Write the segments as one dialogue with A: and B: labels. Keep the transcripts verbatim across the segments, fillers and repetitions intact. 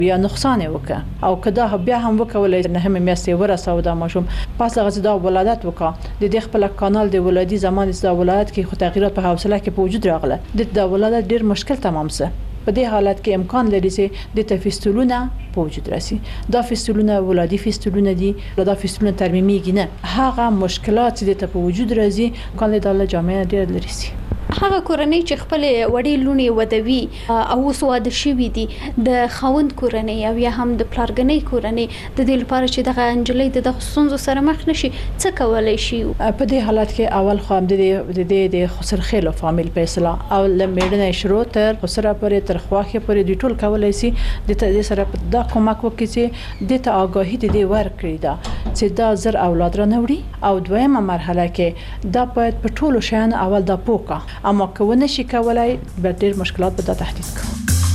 A: یا نقصان وکړه او که دا بیا هم وکولای نه هم میاشتې ورساو دا ماشوم پس هغه دا ولادت وکړه د دې خپل کانال د ولادي زمان د ولادت کې خو تغیرات په حوصله کې په وجود راغله د دا ولادت ډیر مشکل تمام سه په دې حالت کې امکان لري چې د تفیستولونه په وجود راسي دا فیستولونه ولادي فیستولونه دي دا فیستولونه ترمیمیږي نه هغه مشکلات چې د په وجود راځي کله د جامعه ډیر لري سي
B: هغه کورنۍ چې خپل وړي لونی ودوي او اوس واده شوي دي د خاوند کورنۍ او یا هم د پلارګنۍ کورنۍ د دې لپاره چې دغه انجلۍ د دغه ستونزو سره مخ نشي څه کولای شي
A: په دې حالت کې اول خو هم د دې د خسرخیلو فامیل په اصطلاح او لمړنه شروع تر خسره پرې تر خواخه پرې د ټول کولای شي د دې سره دا کومک وکړي چې د ته آگاهی د دې ورکړي دا چې دا زر اولاد را نوړي او دویمه مرحله کې دا باید په ټولو شیان اول دا پوکا اما که ونه شي کولای به ډېر مشکلات به دا تهدید کوي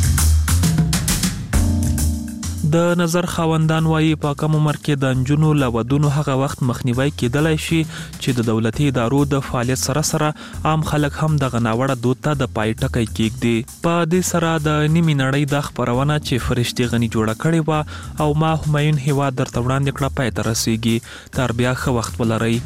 C: د نظر خاوندان وایي په کم عمر کې د نجونو له ودونو هغه وخت مخنیوي کېدلای شي چې د دولتي ادارو د فعالیت سره سره عام خلک هم د غناوړه دود ته د پای ټکی کېږدي په دې سره د نیمې نړۍ د خبرونه چې فرشتي غني جوړه کړې و او ما همایون هیواد درته وړاندې کړه پای ته رسیږي تر بیا ښه وخت ولرئ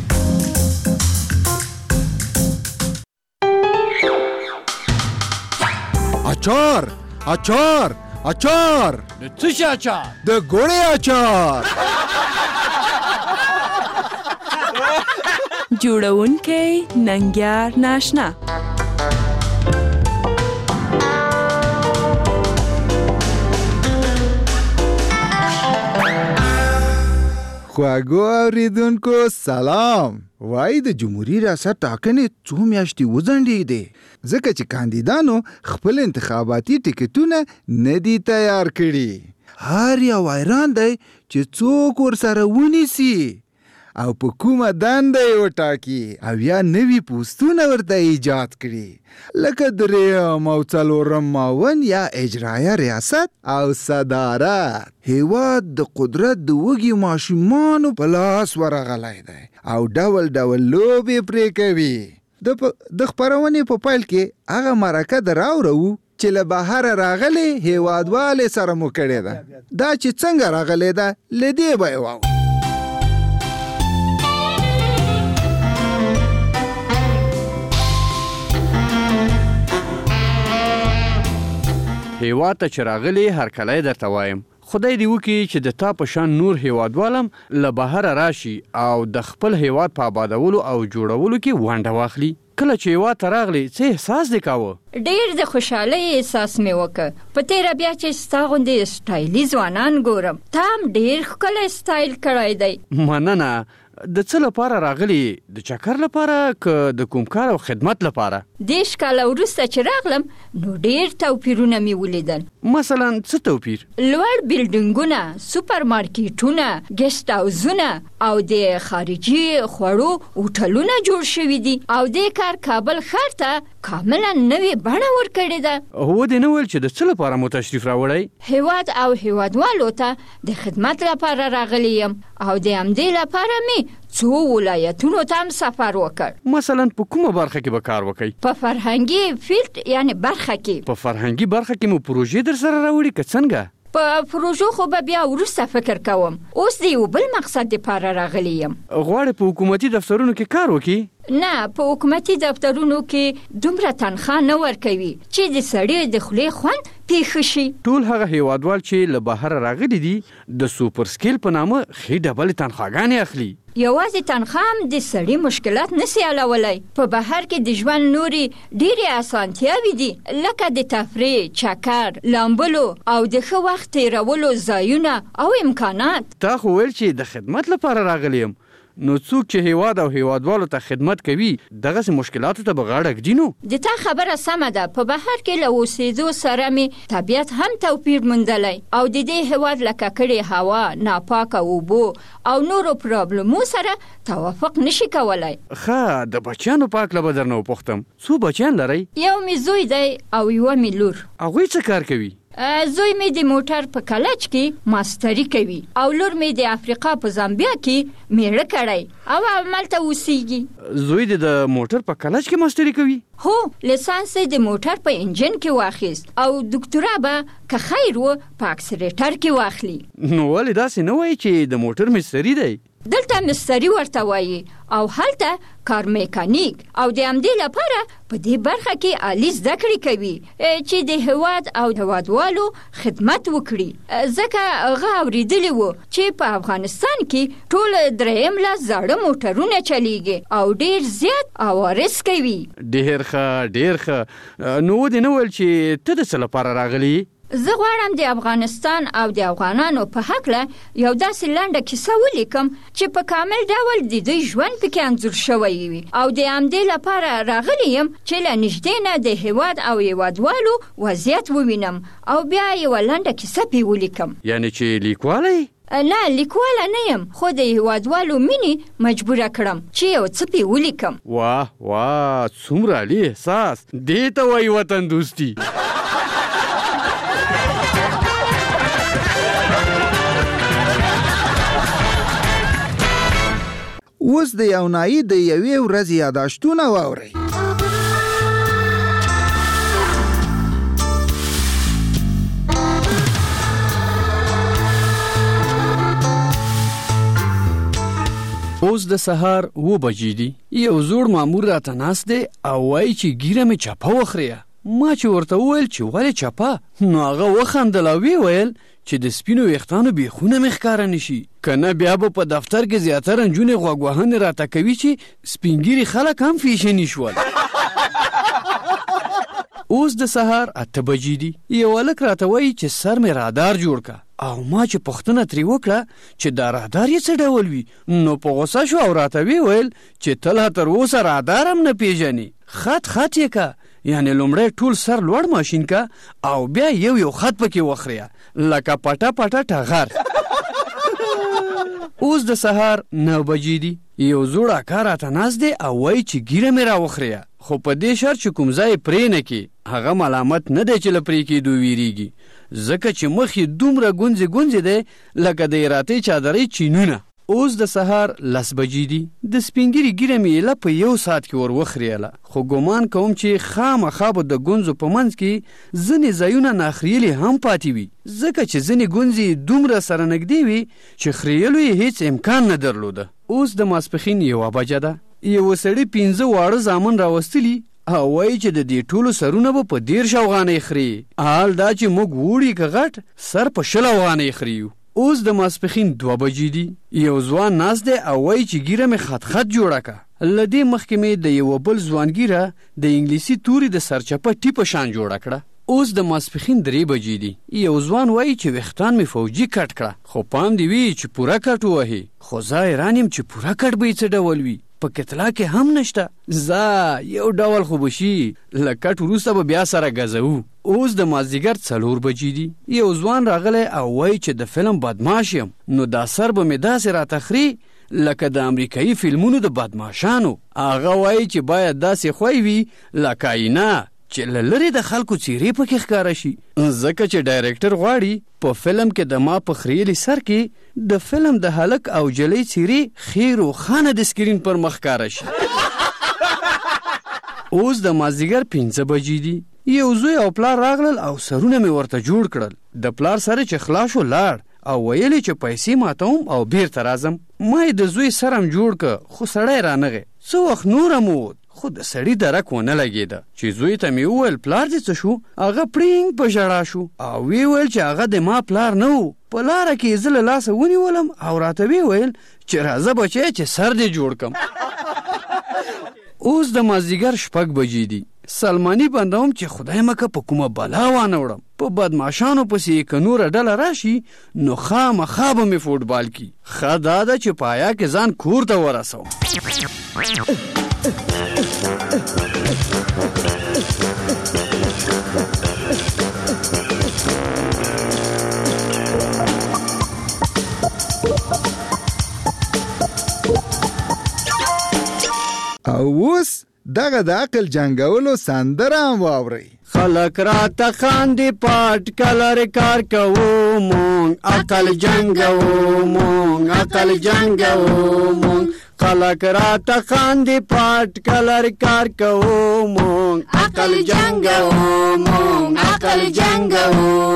D: اچار اچار اچار
E: د څه شي اچار
D: د ګوړې اچار
F: جوړونکی ننګیار ناشنا
D: خواږو اوریدونکو سلام وای د جمهوریت ریاست ټاکنې څو میاشتې وځنډېدې ځکه چې کاندیدانو خپل انتخاباتي ټکټونه نه دي تیار کړي هر یو حیران دی چې څوک ورسره ونیسي او په کومه دنده یې وټاکي او یا نوي پوستونه ورته ایجاد کړي لکه دریم او څلورم معاون یا اجرایه ریاست او صدارت هیواد د قدرت د وږي ماشومانو په لاس ورغلی دی او ډول ډول لوبې پرې کوي د خپرونې په پیل کې هغه مرکه د راوړو چې له بهره راغلی هیوادوالې سره مو کړې ده دا چې څنګه راغلی ده له دې به یې واورو
E: هیواد ته چې راغلی هرکلی درته وایم خدای دې وکړي چې د تا په شان نور هیوادوالم له بهره راشي او د خپل هیواد په آبادولو او جوړولو کې ونډه واخلي کله چې هیواد ته راغلی څه احساس دې کاوه
G: ډېر د خوشحالۍ احساس مې وکړ په تېره بیا چې ستا غوندې سټایلي ځوانان ګورم تا هم ډېر ښکلی سټایل کړی دی
E: مننه د څه لپاره راغلی د چکر لپاره که د کوم کار او خدمت لپاره
G: دېرش کاله وروسته چې راغلم نو ډېر توپیرونه مې ولیدل
E: مثلا څه توپیر
G: لوړ بلډینګونه سوپر مارکیټونه ګیسټ هاوزونه او د خارجي خوړو هوټلونه جوړ شوي دي او دې کار کابل ښار ته کاملا نوې بڼه ورکړې ده
E: هو دې نه ویل چې د څه لپاره مو تشریف راوړی
G: هیواد او هیوادوالو ته د خدمت لپاره راغلی یم او د همدې لپاره مې څو ولایتونو ته هم سفر وکړ
E: مثلا په کومه برخه کې به کار وکئ
G: په فرهنګي فیلډ یعنی برخه کې
E: په فرهنګي برخه کې مو پروژې در سره راوړي که څنګه
G: په پروژو خو به بیا وروسته فکر کوم اوس د یو بل مقصد دپاره راغلی یم
E: غواړې په حکومتي دفترونو کې کار وکړي
G: نه په حکومتي دفترونو کې دومره تنخواه نه ورکوي چې د سړي د خولې خوند پیښه شي
E: ټول هغه هیوادوال چې له بهره راغلي دي د سوپر سکیل په نامه ښې ډبلې تنخواګانې اخلي
G: یوازې تنخواه هم د سړي مشکلات نسي حلولی په بهر کې د ژوند نورې ډېرې اسانتیاوې دي لکه د تفریح چکر لامبلو او د ښه وخت تېرولو ځایونه او امکانات
E: تا خو ویل چې د خدمت لپاره راغلی یم نو څوک چې هیواد او هیوادوالو ته خدمت کوي دغسې مشکلاتو ته به غاړه ږدي نو
G: د تا خبره سمه ده په بهر کې له اوسېدو سره مې طبیعت هم توپیر موندلی او د دې هیواد له ککړې هوا ناپاکه اوبو او نورو پرابلمو سره توافق نشي کولی
E: ښه د بچیانو په هکله به درنه وپوښتم څو بچیان لرئ
G: یو مې زوی دی او یوه مې لور
E: هغوی څه کار کوي
G: زوی مې د موټر په کلچ کې ماستري کوي او لور مې د افریقا په زامبیا کې میړه کړی او عملته اوسیږي.
E: زوی د موټر په کلچ کې ماستري کوي؟
G: هو، لیسانس د موټر په انجن کې واخیست او دکتورا به که خیر و په اکسلریټر کې واخلي.
E: نو ولې داسې نه وایي چې د موټر مستري دی؟
G: دلته مستري ورته وایي او هلته کار میکانیک او د همدې لپاره په دې برخه کې عالي زده کړې کوي چې د هیواد او هیوادوالو خدمت وکړي. ځکه هغه اورېدلی و چې په افغانستان کې ټول دریم لاس زاړه موټرونه چلیږي او ډېر زیات عوارض کوي.
E: ډېر ښه ډېر ښه. نو ودې نه ویل چې ته د څه لپاره راغلی؟
G: زه غواړم د افغانستان او د افغانانو په هکله یو داسې لنډه کیسه ولیکم چې په کامل ډول د دوی ژوند پکې انځور شوی وي او د همدې لپاره راغلی یم چې له نږدې نه د هیواد او هیوادوالو وضعیت ووینم او بیا یوه لنډه کیسه پې ولیکم.
E: یعنې چې لیکوالی؟
G: نه، لیکواله نه یم، خو د هیوادوالو مینې مجبوره کړم چې یو څه پې ولیکم.
E: واه واه، څومره عالي احساس! دې ته وایي وطن دوستي.
D: اوس د یو نایي د یوې ورځې یاداشتونه واورئ.
E: اوس د سهار اوه بجې دي. یو زوړ مامور راته ناست دی او وایي چې ګیره مې چپه وخریه. ما چې ورته وویل چې ولې چپه، نو هغه وخندل او ویې ویل چې د سپینو ویښتانو بیخونه مې ښکاره نشي، که نه بیا به په دفتر کې زیاتره نجونې غوږ وهنې راته کوي چې سپینګیري خلک هم فیشني شول. اوس د سهار اته بجې دي. یو هلک راته وایي چې سر مې رادار جوړ که او ما چې پوښتنه ترې وکړه چې دا رادار یې څه ډول وي، نو په غوسه شو او راته ویې ویل چې ته لا تر اوسه رادار هم نه پیژنې. خط خط یې که، یعنې لومړی ټول سر لوړ ماشین که او بیا یو یو خط پکې وخریه لکه پټه پټه ټغر. اوس د سهار نو بجې دي. یو زوړ اکا راته ناست دی او وایي چې ګیره مې راوخریه، خو په دې شرط چې کوم ځای پرې نه کړي. هغه ملامت نه دی چې له پرې کېدو ویریږي، ځکه چې مخ یې دومره ګونځې ګونځې دی لکه د ایراتۍ چادرۍ چینونه. اوس د سهار لس بجې دي. د سپینګیري ګیره مې ایله په یو ساعت کې ور وخریله، خو ګمان کوم چې خامخا به د ګونځو په منځ کې ځینې ځایونه ناخریلې هم پاتې وي، ځکه چې ځینې ګونځې دومره سره نږدې وي چې خریلو یې هیڅ امکان نه درلوده. اوس د ماسپښین یوه بجه ده. یوه سړي پنځه واړه زامن راوستلي او وایي چې د دې ټولو سرونه به په دېرش افغانۍ خري. حال دا چې موږ وړي که غټ سر په شل افغانۍ خریو. اوس د ماسپښین دوه بجې دي. یو ځوان ناست دی او وایي چې ګیره مې خط خط جوړه که. له دې مخکې مې د یوه بل ځوان ګیره د انګلیسي توري د سرچپه ټیپه شان جوړه کړه. اوس د ماسپښین درې بجې دي. یو ځوان وایي چې ویښتان مې فوجي کټ کړه، خو پام دې وي چې پوره کټ ووهي. خو زه حیران یم چې پوره کټ به یې څه ډول وي، په کتلا کې هم نشته. زه یو ډول خو به شي، له کټ وروسته به بیا سره ګزوو. اوس د مازدیګر څلور بجې دي. یو ځوان راغلی او وایي چې د فلم بدماش یم، نو دا سر به مې داسې راته خري لکه د امریکایي فلمونو د بدماشانو. هغه وایي چې باید داسې خوی وي لکه آینه چې له لرې د خلکو څیرې پکې ښکاره شي، ځکه چې ډایرکټر غواړي په فلم کې د ما په خریلي سر کې د فلم د هلک او جلۍ څیرې ښې روښانه د سکرین پر مخ ښکاره شي. اوس د مازدیګر پنځه بجې دي. یو زوی او پلار راغلل او سرونه مې ورته جوړ کړل. د پلار سره چې خلاص شو لاړ او ویلې چې پیسې ماتوم او بیرته راځم. ما یې د زوی سر هم جوړ که، خو سړی رانغی. څه وخت نور هم ووت، خو د سړي درک ونه لګېده. چې زوی ته مې وویل پلار دې څه شو، هغه پړینګ په ژړا شو او وی ویل چې هغه د ما پلار نه و. په لاره کې زه له لاسه ونیولم او راته وی ویل چې راځه بچی چې سر دې جوړ کم. اوس د مازدیګر شپږ بجې دي. سلماني بندوم چې خدای مکه په کومه بلا وانه وړم. په بدماشانو پسې که نوره ډله راشي نو خامخا به مې فوټبال کی. ښه دا ده چې پایا کې ځان کور ته ورسوم.
D: او اوس دغه د عقل جنګولو سندره هم واورئ.
E: خلک راته خاندي پاټ کلر کار کوو مونږ عقل جنګوو مونږ عقل جنګوو مونږ خلک راته خاندي پاټ کلر کار کوو مونږ عقل جنګوو مونږ عقل جنګوو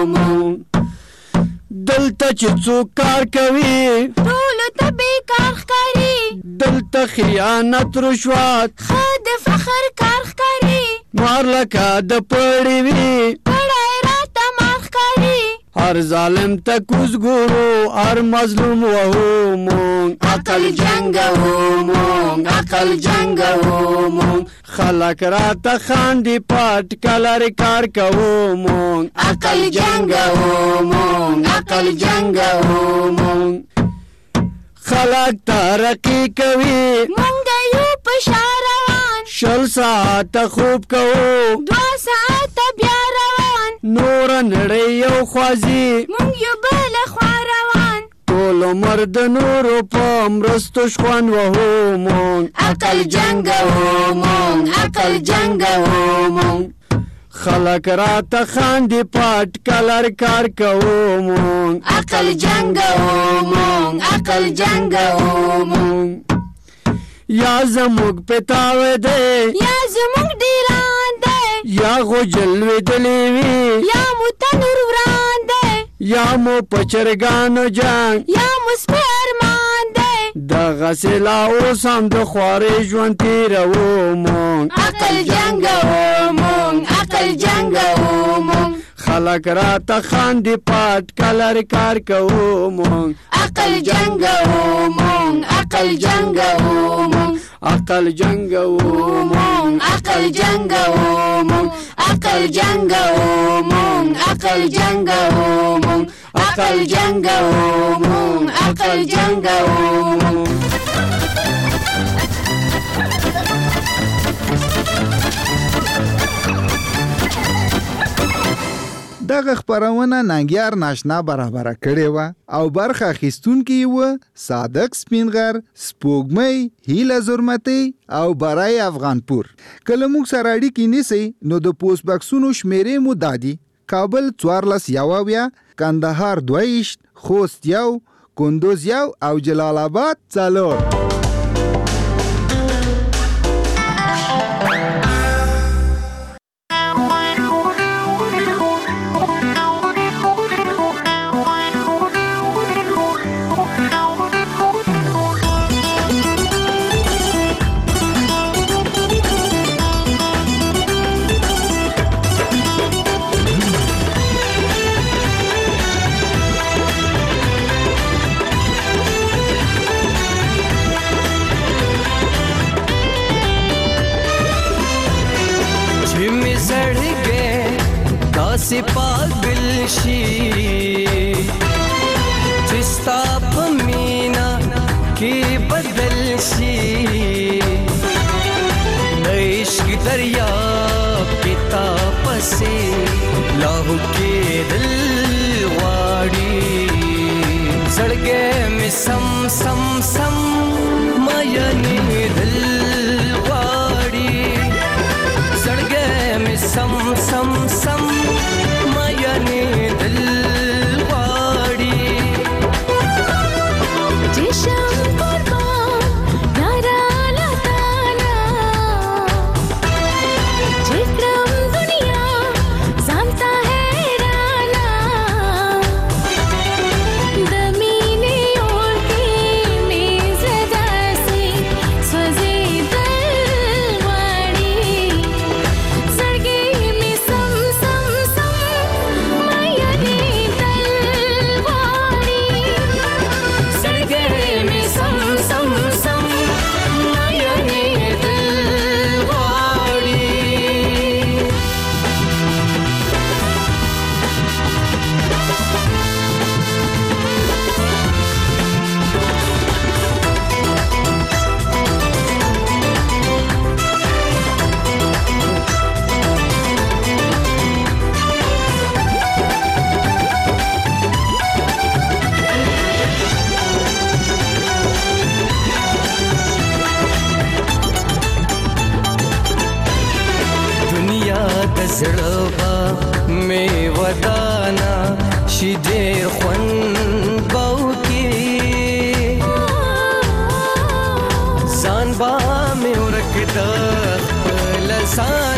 E: مونږ دلته چې څوک کار کوي
H: ټولو ته بېکار ښکاري
E: دلته خیانت رشوت
H: ښه د فخر کار ښکاري
E: مار لکه د پړې وي
H: پړی راته مار ښکاري
E: هر ظالم ته کوز ګورو هر مظلوم وهو مونږ عقل جنګوو مونږ عقل جنګوو مونږ خلک راته خاندي پاټ کلر کار کوو مونږ عقل جنګوو مونږ عقل جنګوو مونږ خلک ترقي کوي
H: مونږ یو په شا روان
E: شل ساعته خوب کوو
H: دوه ساعته بیا روان
E: نوره نړۍ یو خوځي
H: مونږ یو بله خوا روان
E: ټول عمر د نورو په مرستو شخوند وهو مونږ عقل جنګوو مونږ عقل جنګوو مونږ خلک راته خاندي پاټ کلر کار کوو مونږ عقل جنګوو مونږ عقل جنګوو مونږ یا زموږ پتاوی دی
H: یا زموږ ډیران دی
E: یا غوجل لوېدلی وي
H: یا مو تنور وران دی
E: یا مو په چرګانو جنګ
H: یا مو سپی ارمان دی
E: دغسې لا اوس هم د خوارې ژوند تېروو مونږ
H: عقل جنګوو مونږ عقل جنګوو مونږ
E: خلک راته خاندي پاټ کلر کار کوو مونږ
H: عقل جنګوو مونږ عقل جنګوو مونږ
E: عقل جنګوو
H: مونږ عقل جنګوو مونږ عقل جنګوو مونږ عقل جنګوو مونږ عقل جنګوو مونږ عقل جنګوو مونږ
D: دغه خپرونه ننګیار ناشنا برابره کړې وه او برخه اخیستونکي یې وه صادق سپینغر، سپوږمۍ هیله زرمتي او برای افغانپور. که له موږ سره اړیکې نیسئ نو د پوسټ بکسونو شمیرې مو دا دي: کابل څوارلس یو اویا، کندهار دوه ویشت، خوست یو، کندوز یو او جلال آباد څلور.
I: से पागल शी जिस्ता पमीना के बदल शी इश्क दरिया पिता पसे लाहू के दिल वाड़ी सड़गे में सम सम सम मायने दिल वाड़ी सड़गे में सम सम सम मायने दिल वाड़ी
H: जिशम कुर्बान नारा लताना जिक्रम दुनिया जानता है राना दमीने और की मेज दासी स्वजे दिल वाड़ी सड़गे में सम सम
I: ډېر خوند به وکړي ځان به مې ورک د خپل ځان